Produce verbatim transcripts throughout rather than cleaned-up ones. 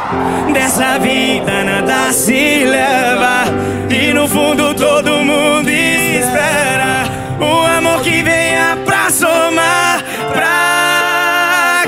Dessa vida nada se leva, e no fundo todo mundo espera o amor que venha pra somar, pra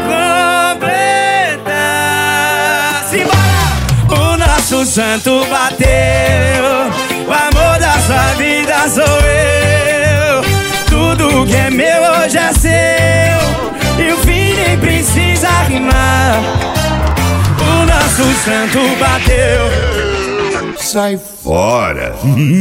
completar. Simbora! O nosso santo bateu, o amor da sua vida sou eu. Tudo que é meu hoje é seu, e o fim nem precisa rimar. O nosso santo bateu. Sai fora.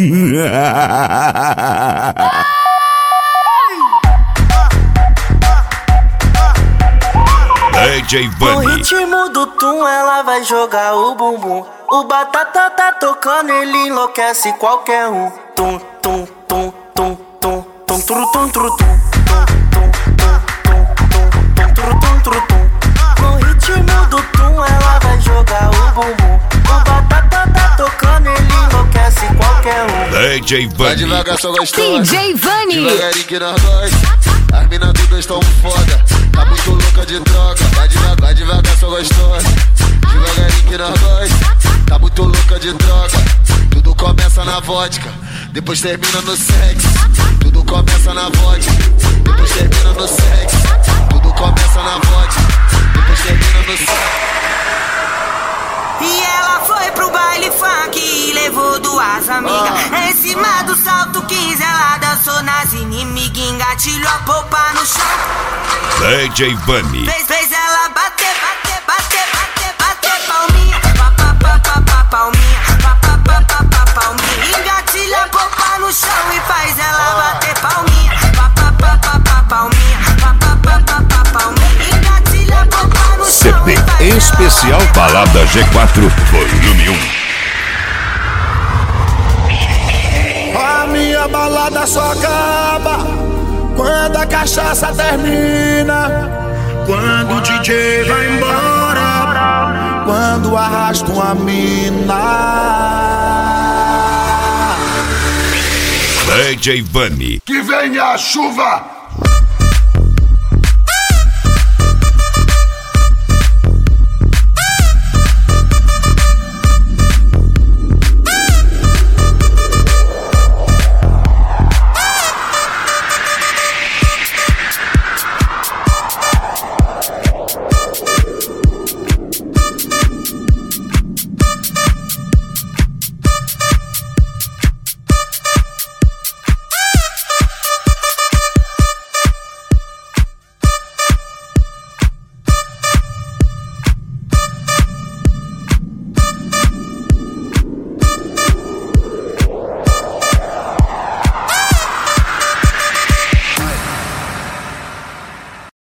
D J Vani. No ritmo do tum ela vai jogar o bumbum. O Batata tá tocando, ele enlouquece qualquer um. Tum, tum, tum, tum, tum, tum, turu, tum, turu, tum. No ritmo do tum ela vai jogar o bumbum. O Batata tá tocando, ele enlouquece qualquer um. D J Vani. Vai devagar, só gostosa. D J Vani. Devagarinho que nós dois. As minas todas tão foda. Tá muito louca de droga. Vai devagar, vai devagar, só gostosa. Devagarinho que nós dois. Tá muito louca de droga. Tudo começa na vodka, depois termina no sexo. Tudo começa na vodka, depois termina no sexo. Tudo começa na vodka, depois termina no sexo. E ela foi pro baile funk e levou duas amigas. Ah. Em cima do salto quinze ela dançou nas inimigas, engatilhou a polpa no chão. D J Vani. Fez, fez ela bater, bater, bater, bater, bater palminha. Pa, pa, pa, pa, pa, palminha. Pa, pa, pa, pa, pa, palminha. Engatilha a polpa no chão e faz ela bater palminha. Pa, pa, pa, pa, pa, palminha. Pa, pa, pa, pa, pa, palminha. Engatilha a polpa no chão C D e faz ela Especial Balada G quatro, volume um. A minha balada só acaba quando a cachaça termina, quando o D J vai embora, quando arrasta uma mina. D J Vani. Que venha a chuva